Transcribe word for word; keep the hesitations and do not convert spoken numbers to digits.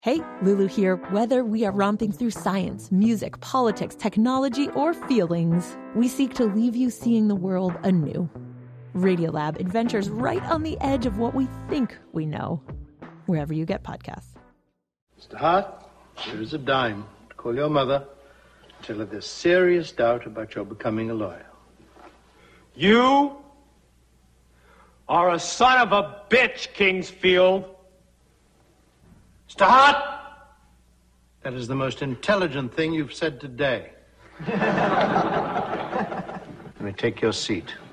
Hey, Lulu here. Whether we are romping through science, music, politics, technology, or feelings, we seek to leave you seeing the world anew. Radiolab adventures right on the edge of what we think we know, wherever you get podcasts. Mister Hart, here is a dime to call your mother, tell her there's serious doubt about your becoming a lawyer. You are a son of a bitch, Kingsfield. Mister Hart, that is the most intelligent thing you've said today. Let me take your seat.